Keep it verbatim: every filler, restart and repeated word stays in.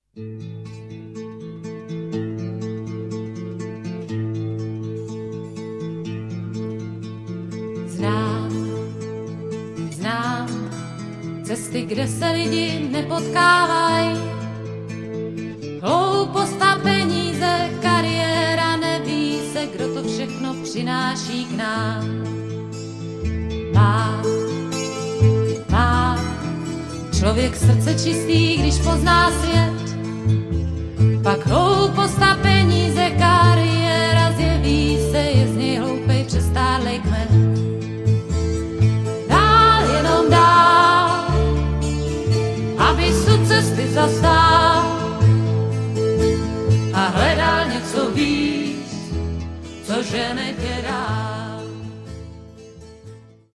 Znám, znám cesty, kde se lidi nepotkávají. Hloupost a peníze, kariéra, neví se, kdo to všechno přináší k nám. Má, má člověk srdce čistý, když pozná svět. Pak hloupost a peníze, kariéra, zjeví se, je z něj hloupej přestárlej kmen. Dál, jenom dál, aby su cesty zastál a hledal něco víc, co žene tě